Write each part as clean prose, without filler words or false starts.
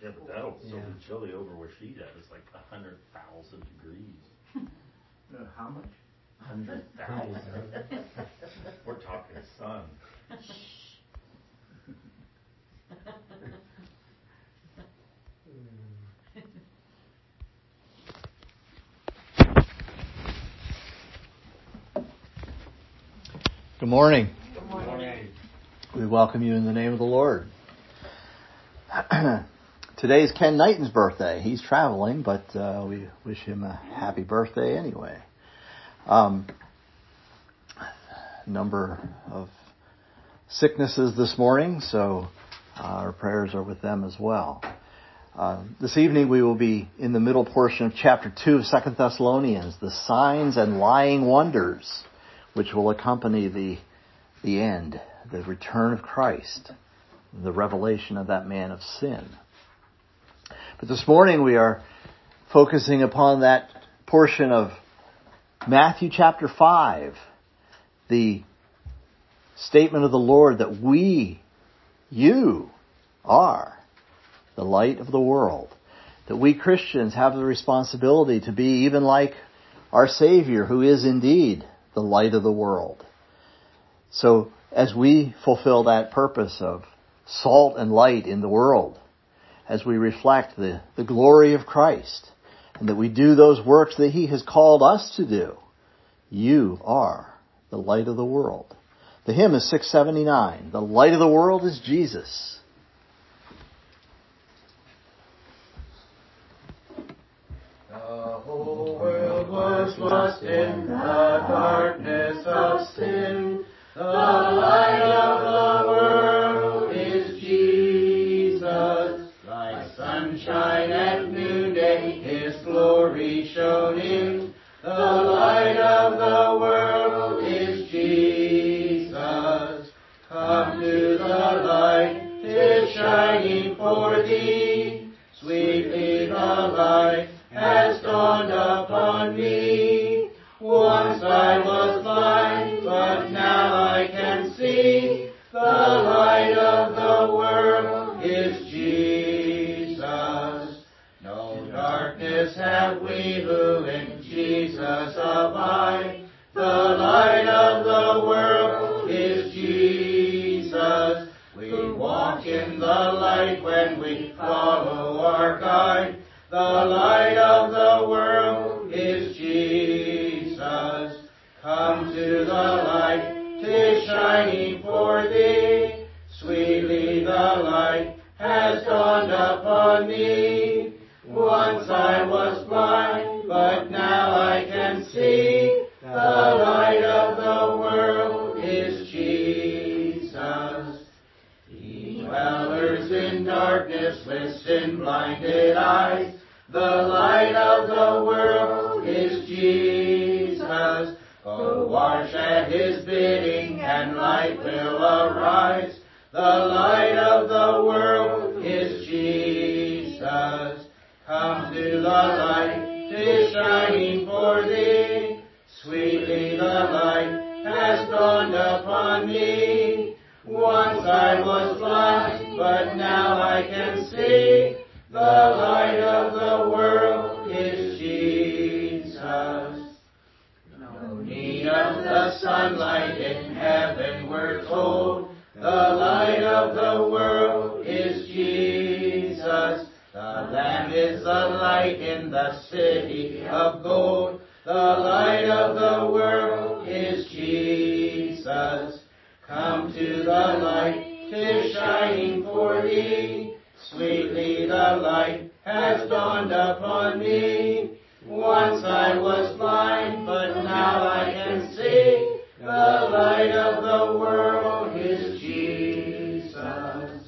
Yeah, but that'll still be chilly over where she's at. It's like 100,000 degrees. How much? 100,000. We're talking sun. Good morning. Good morning. We welcome you in the name of the Lord. Today is Ken Knighton's birthday. He's traveling, but we wish him a happy birthday anyway. Number of sicknesses this morning, so our prayers are with them as well. This evening we will be in the middle portion of chapter 2 of 2 Thessalonians, the signs and lying wonders which will accompany the end, the return of Christ, the revelation of that man of sin. But this morning we are focusing upon that portion of Matthew chapter 5, the statement of the Lord that you are the light of the world, that we Christians have the responsibility to be even like our Savior, who is indeed the light of the world. So as we fulfill that purpose of salt and light in the world, as we reflect the glory of Christ, and that we do those works that He has called us to do, you are the light of the world. The hymn is 679. The light of the world is Jesus. The whole world was lost in the darkness of sin. The light of the world is Jesus. Like sunshine at noonday, His glory shone in. The light of the world is Jesus. Come to the light, 'tis shining for thee. Sweetly the light has dawned upon me. Once I was blind, but now I can see. The light of the world is Jesus. No darkness have we who in Jesus abide. The light of the world is Jesus. We walk in the light when we follow our guide. The light of the world is Jesus. Come to the light, 'tis shining for thee. Sweetly the light has dawned upon me. Once I was blind, but now I can see. The light of the world is Jesus. Ye dwellers in darkness, listen, blinded eyes. The light of the world is Jesus. Go wash at His bidding, and light will arise. The light of the world is Jesus. Come to the light, 'tis shining for thee. Sweetly the light has dawned upon me. Once I was blind, but now I can see. The light of the world is Jesus. No need of the sunlight in heaven, we're told. The light of the world is Jesus. The Lamb is the light in the city of gold. The light of the world is Jesus. Come to the light, 'tis shining for thee. Sweetly the light has dawned upon me. Once I was blind, but now I can see. The light of the world is Jesus.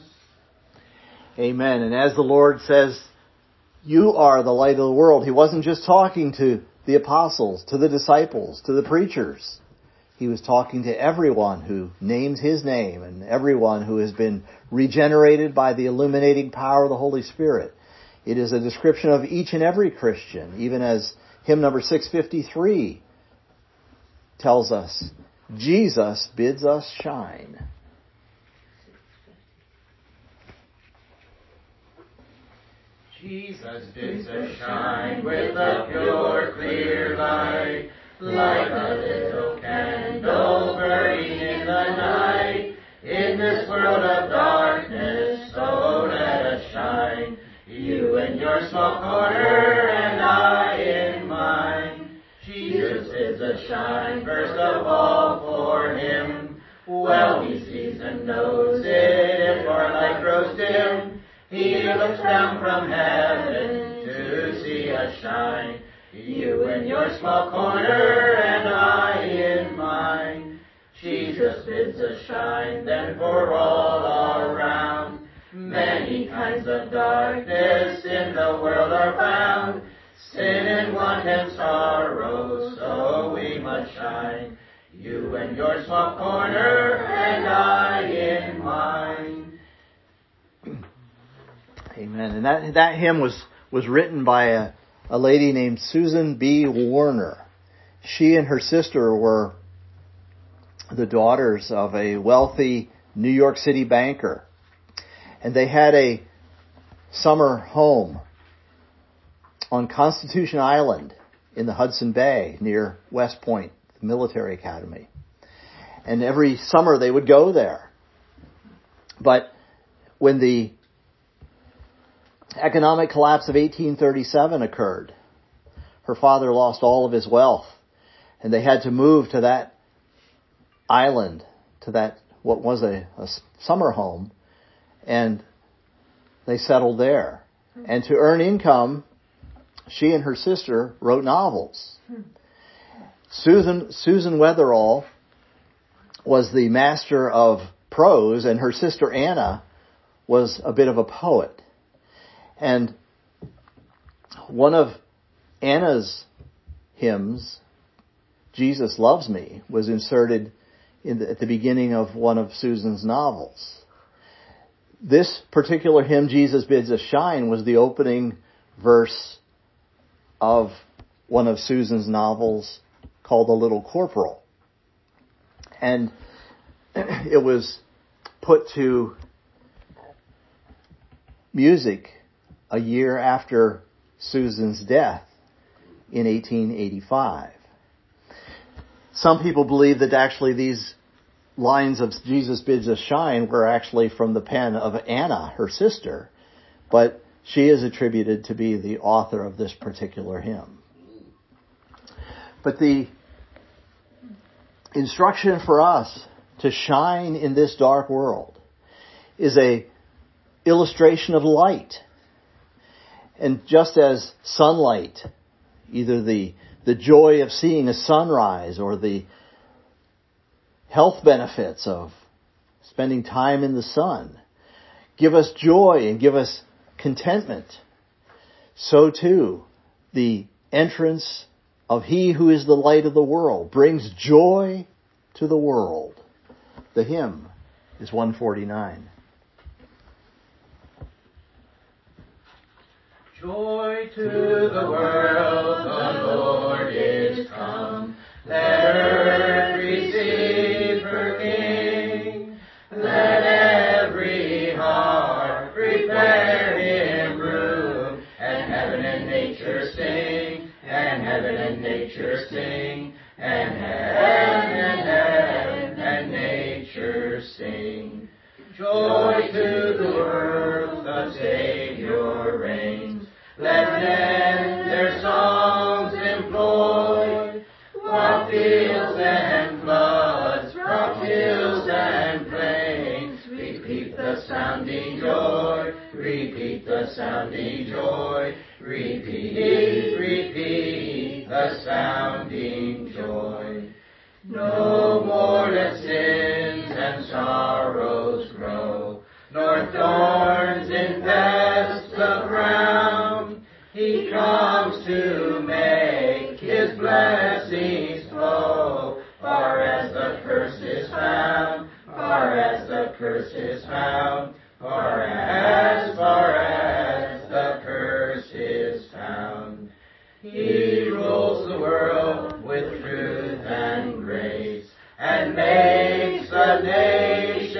Amen. And as the Lord says, you are the light of the world, He wasn't just talking to the apostles, to the disciples, to the preachers. He was talking to everyone who names His name and everyone who has been regenerated by the illuminating power of the Holy Spirit. It is a description of each and every Christian, even as hymn number 653 tells us, Jesus bids us shine. Jesus bids us shine with a pure, clear light, like a little candle burning in the night. In this world of darkness, so let us shine. You in your small corner, and I in mine. Jesus bids us shine, first of all for Him. Well, He sees and knows it, if our light grows dim. He looks down from heaven to see us shine. You in your small corner, and I in mine. Jesus bids us shine, then for all around. Many kinds of darkness in the world are found. Sin and want and sorrow, so we must shine. You in your small corner, and I in mine. Amen. And that hymn was written by a lady named Susan B. Warner. She and her sister were the daughters of a wealthy New York City banker. And they had a summer home on Constitution Island in the Hudson Bay near West Point, the military academy. And every summer they would go there. But when the economic collapse of 1837 occurred, her father lost all of his wealth, and they had to move to that island, to that what was a summer home, and they settled there. And to earn income, she and her sister wrote novels. Susan Weatherall was the master of prose, and her sister Anna was a bit of a poet. And one of Anna's hymns, Jesus Loves Me, was inserted at the beginning of one of Susan's novels. This particular hymn, Jesus Bids Us Shine, was the opening verse of one of Susan's novels called The Little Corporal. And it was put to music a year after Susan's death in 1885. Some people believe that actually these lines of Jesus Bids Us Shine were actually from the pen of Anna, her sister, but she is attributed to be the author of this particular hymn. But the instruction for us to shine in this dark world is a illustration of light. And just as sunlight, either the joy of seeing a sunrise or the health benefits of spending time in the sun give us joy and give us contentment, so too the entrance of He who is the light of the world brings joy to the world. The hymn is 149. Joy to the world, the Lord is come. Let earth receive her King. Let every heart prepare Him room. And heaven and nature sing, and heaven and nature sing, and heaven and nature sing. Joy to the world, the Savior reigns. Let men their songs employ, while fields and floods, crop hills and plains, repeat the sounding joy, repeat the sounding joy, repeat the sounding joy. No more let sins and sorrows grow, nor thorns infest the ground. He comes to make His blessings flow, far as the curse is found, far as the curse is found, far as the curse is found. He rules the world with truth and grace, and makes the nation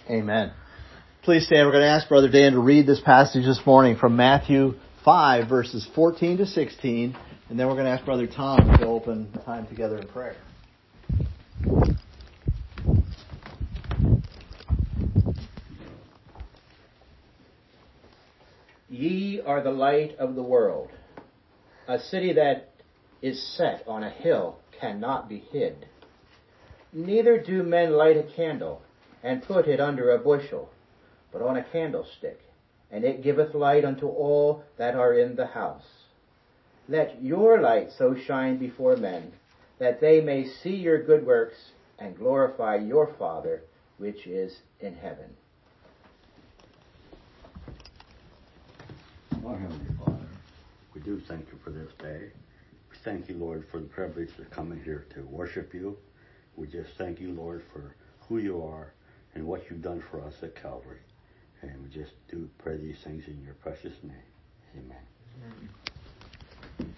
Amen. Please stand. We're going to ask Brother Dan to read this passage this morning from Matthew 5, verses 14 to 16. And then we're going to ask Brother Tom to open the time together in prayer. Ye are the light of the world. A city that is set on a hill cannot be hid. Neither do men light a candle and put it under a bushel, but on a candlestick, and it giveth light unto all that are in the house. Let your light so shine before men, that they may see your good works and glorify your Father which is in heaven. Our Heavenly Father, we do thank you for this day. We thank you, Lord, for the privilege of coming here to worship you. We just thank you, Lord, for who you are and what you've done for us at Calvary. And we just do pray these things in your precious name. Amen.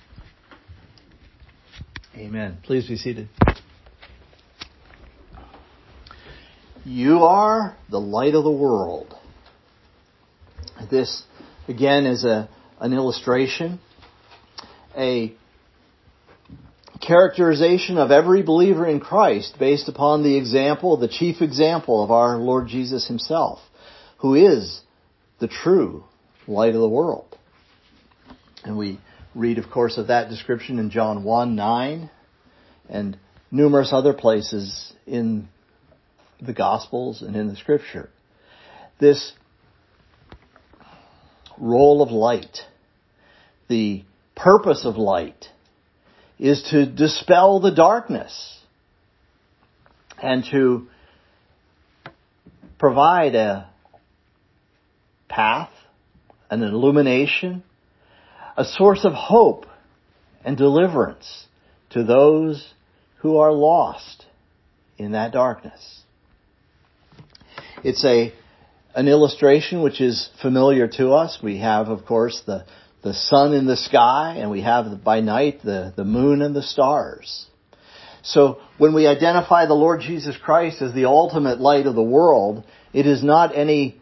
Amen. Please be seated. You are the light of the world. This, again, is an illustration, a characterization of every believer in Christ based upon the example, the chief example of our Lord Jesus himself, who is the true light of the world. And we read, of course, of that description in John 1:9 and numerous other places in the Gospels and in the Scripture. This role of light, the purpose of light, is to dispel the darkness and to provide a path, an illumination, a source of hope and deliverance to those who are lost in that darkness. It's an illustration which is familiar to us. We have, of course, the sun in the sky, and we have by night the moon and the stars. So when we identify the Lord Jesus Christ as the ultimate light of the world, it is not any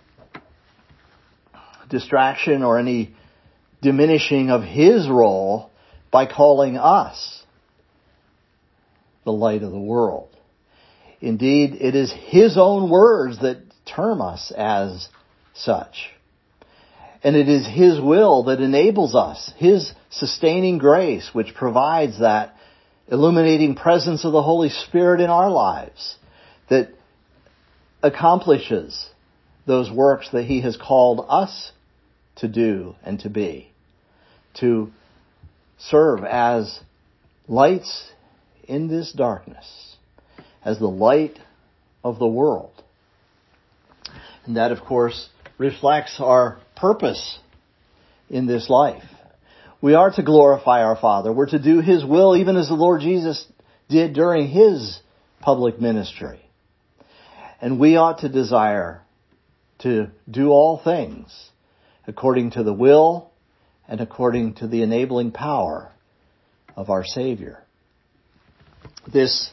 distraction or any diminishing of his role by calling us the light of the world. Indeed, it is his own words that term us as such. And it is his will that enables us, his sustaining grace, which provides that illuminating presence of the Holy Spirit in our lives, that accomplishes those works that he has called us to do and to be, to serve as lights in this darkness, as the light of the world. And that, of course, reflects our purpose in this life. We are to glorify our Father. We're to do his will, even as the Lord Jesus did during his public ministry. And we ought to desire to do all things according to the will and according to the enabling power of our Savior. This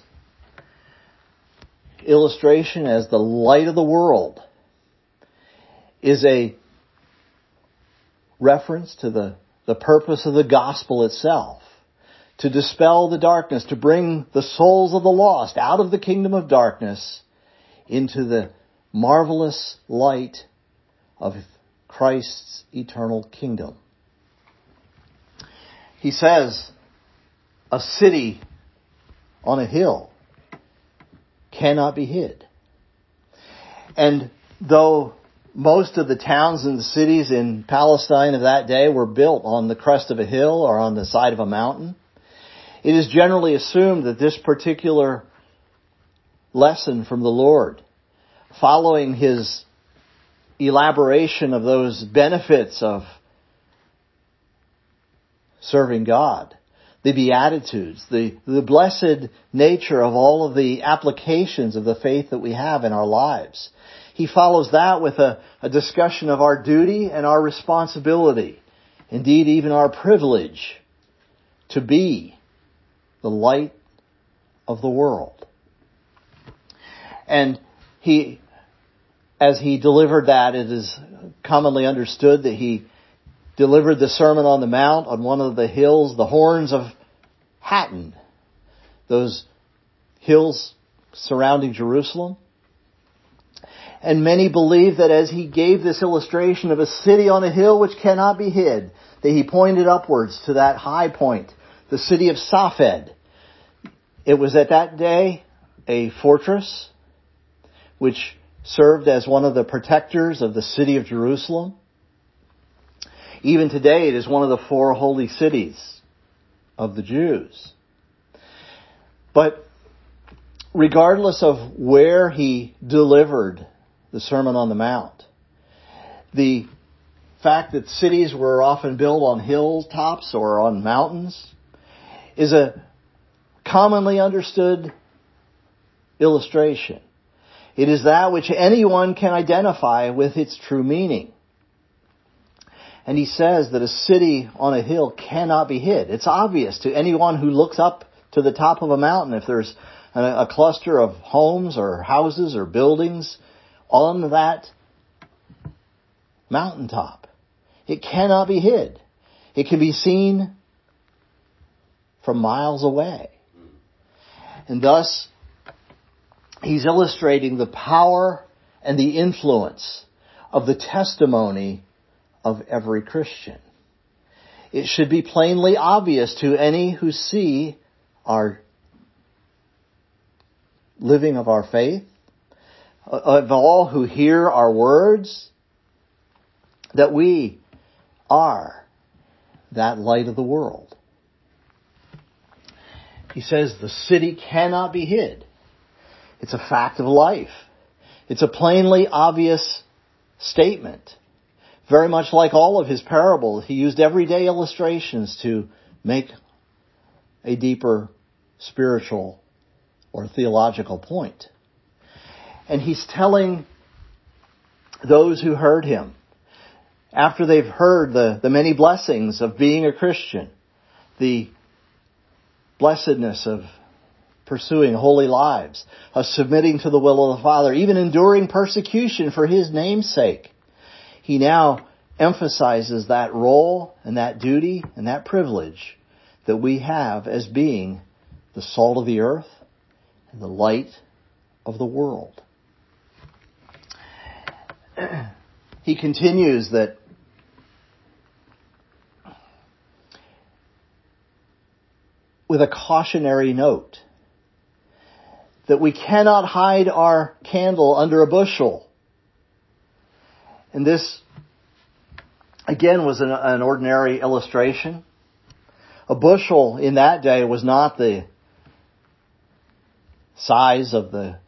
illustration as the light of the world is a reference to the purpose of the gospel itself, to dispel the darkness, to bring the souls of the lost out of the kingdom of darkness into the marvelous light of Christ's eternal kingdom. He says, a city on a hill cannot be hid. And though most of the towns and the cities in Palestine of that day were built on the crest of a hill or on the side of a mountain, it is generally assumed that this particular lesson from the Lord, following his elaboration of those benefits of serving God, the Beatitudes, the blessed nature of all of the applications of the faith that we have in our lives, he follows that with a discussion of our duty and our responsibility, indeed even our privilege, to be the light of the world. And he as he delivered that, it is commonly understood that he delivered the Sermon on the Mount on one of the hills, the Horns of Hattin, those hills surrounding Jerusalem. And many believe that as he gave this illustration of a city on a hill which cannot be hid, that he pointed upwards to that high point, the city of Safed. It was at that day a fortress which served as one of the protectors of the city of Jerusalem. Even today it is one of the 4 holy cities of the Jews. But regardless of where he delivered the Sermon on the Mount, the fact that cities were often built on hilltops or on mountains is a commonly understood illustration. It is that which anyone can identify with its true meaning. And he says that a city on a hill cannot be hid. It's obvious to anyone who looks up to the top of a mountain if there's a cluster of homes or houses or buildings on that mountaintop. It cannot be hid. It can be seen from miles away. And thus, he's illustrating the power and the influence of the testimony of every Christian. It should be plainly obvious to any who see our living of our faith, of all who hear our words, that we are that light of the world. He says the city cannot be hid. It's a fact of life. It's a plainly obvious statement. Very much like all of his parables, he used everyday illustrations to make a deeper spiritual or theological point. And he's telling those who heard him, after they've heard the many blessings of being a Christian, the blessedness of pursuing holy lives, of submitting to the will of the Father, even enduring persecution for his name's sake, he now emphasizes that role and that duty and that privilege that we have as being the salt of the earth and the light of the world. He continues that with a cautionary note that we cannot hide our candle under a bushel. And this, again, was an ordinary illustration. A bushel in that day was not the size of the